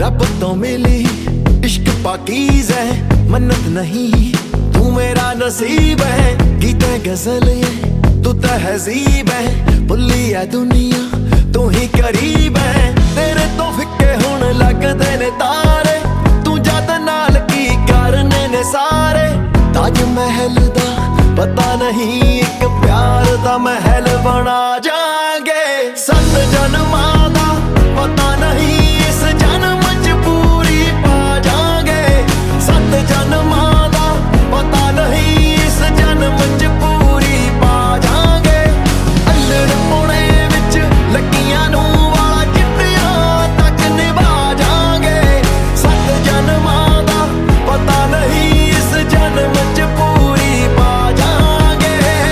रब तो मिली इश्क पाकीज़ है, मन्नत नहीं तू मेरा नसीब है। गीत गजल ये तू तहजीब है, भुली है दुनिया तू ही करीब है। तेरे तो फिक्के हुण लगदे ने तारे, तू जद नाल की करने ने सारे। ताज महल दा पता नहीं एक प्यार दा महल बना जाएंगे। 7 जन्मां दा पता नहीं इस जन्म च पूरी पा जाएंगे। 7 जन्मां दा पता नहीं इस जन्म च पूरी पा जाएंगे। अल्लड़ पुणे विच लगियां नूं वाला चिट्टियां तक निभा जाएंगे। 7 जन्मां दा पता नहीं इस जन्म च पूरी पा जाएंगे।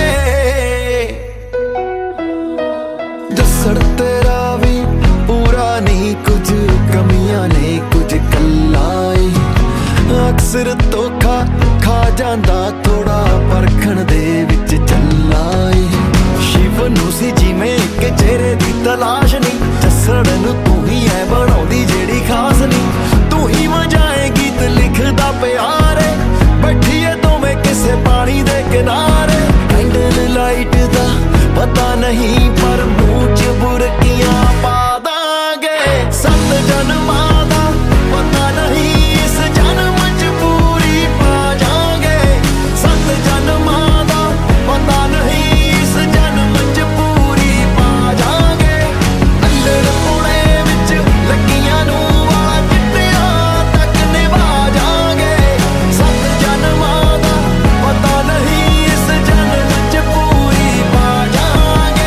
जसड़ तेरा भी पूरा नहीं, कुछ कमियां ने कुछ कल्लाई। अक्सर धोखा खा जांदा थोड़ा परखण दे विच चलाई। शिव नूं सी जिवें इक चेहरे दी तलाश नी, जसड़ नूं तू ही है बनाउंदी जेड़ी खास नी। तू ही वजाए गीत लिखदा प्यारे, बैठिए दोवें किसे पानी दे किनारे। कैंडल लाइट दा पता नहीं पर मुंह च बुरकियां पा दांगे। 7 जन्मां दा पता नहीं इस जन्म च पूरी पा जाएंगे। 7 जन्मां दा पता नहीं इस जन्म च पूरी पा जाएंगे। अल्लड़ पुणे विच लगियां नूं वाला चिट्टियां तक निभा जाएंगे। 7 जन्मां दा पता नहीं इस जन्म च पूरी पा जाएंगे।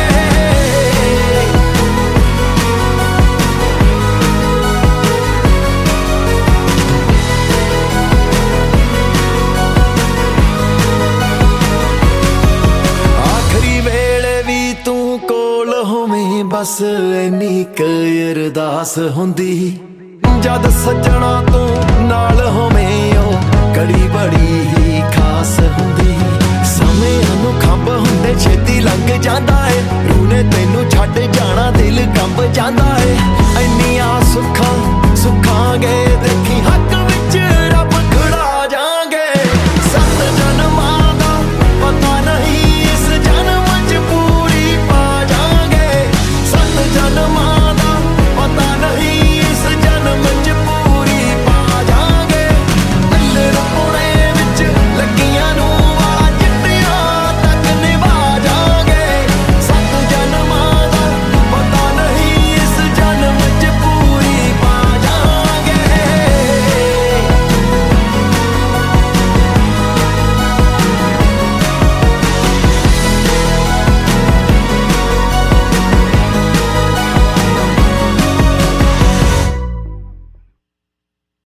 आखरी वेले भी तू कोल होवें बस इन्नी क अरदास हुंदी। जद सजना तू नाल होवें ओ कड़ी बड़ी ही खास हुंदी। ਸਮਿਆਂ ਨੂੰ ਖੰਭ ਹੁੰਦੇ ਛੇਤੀ ਲੰਘ ਜਾਂਦਾ ਏ, रूह ने ਤੈਨੂੰ ਛੱਡ ਜਾਣਾ ਦਿਲ ਕੰਬ ਜਾਂਦਾ ਏ। ਇੰਨੀਆਂ ਸੁੱਖਾਂ ਸੁੱਖਾਂਗੇ ਦੇਖ